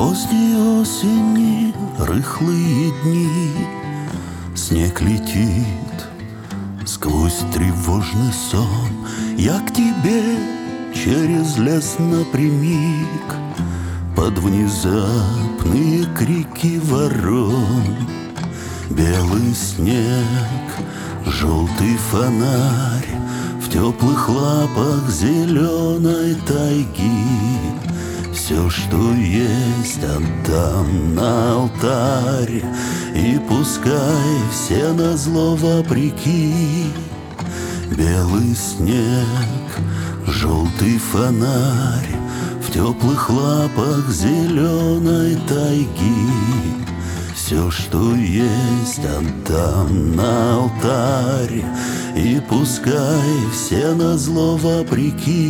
Поздней осени рыхлые дни, снег летит сквозь тревожный сон. Я к тебе через лес напрямик, под внезапные крики ворон. Белый снег, желтый фонарь, в теплых лапах зеленой тайги. Все, что есть, отдам на алтарь, и пускай все назло вопреки. Белый снег, желтый фонарь, в теплых лапах зеленой тайги. Все, что есть, отдам на алтарь, и пускай все назло вопреки.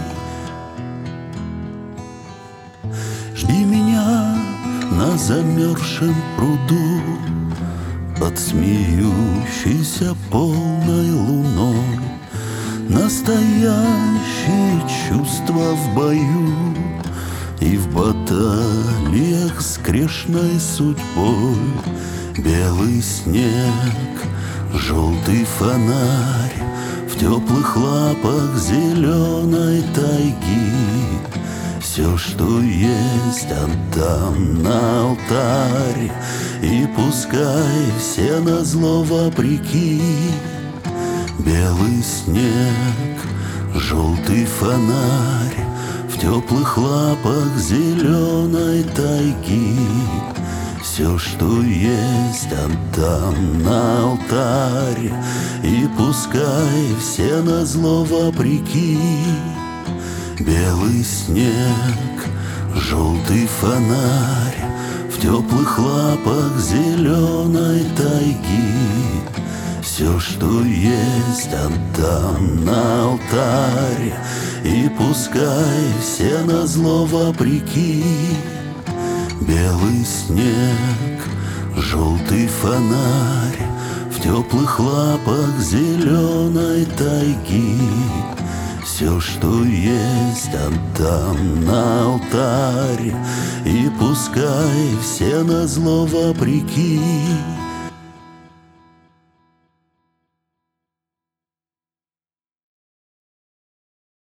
Жди меня на замерзшем пруду, под смеющейся полной луной. Настоящие чувства в бою и в баталиях с грешной судьбой. Белый снег, желтый фонарь, в теплых лапах зеленой тайги. Все, что есть, отдам на алтарь, и пускай все назло вопреки. Белый снег, желтый фонарь, в теплых лапах зеленой тайги. Все, что есть, отдам на алтарь, и пускай все назло вопреки. Белый снег, желтый фонарь, в теплых лапах зеленой тайги. Все, что есть, отдам на алтарь, и пускай все назло вопреки. Белый снег, желтый фонарь, в теплых лапах зеленой тайги. Все, что есть, отдам на алтарь, и пускай все назло вопреки.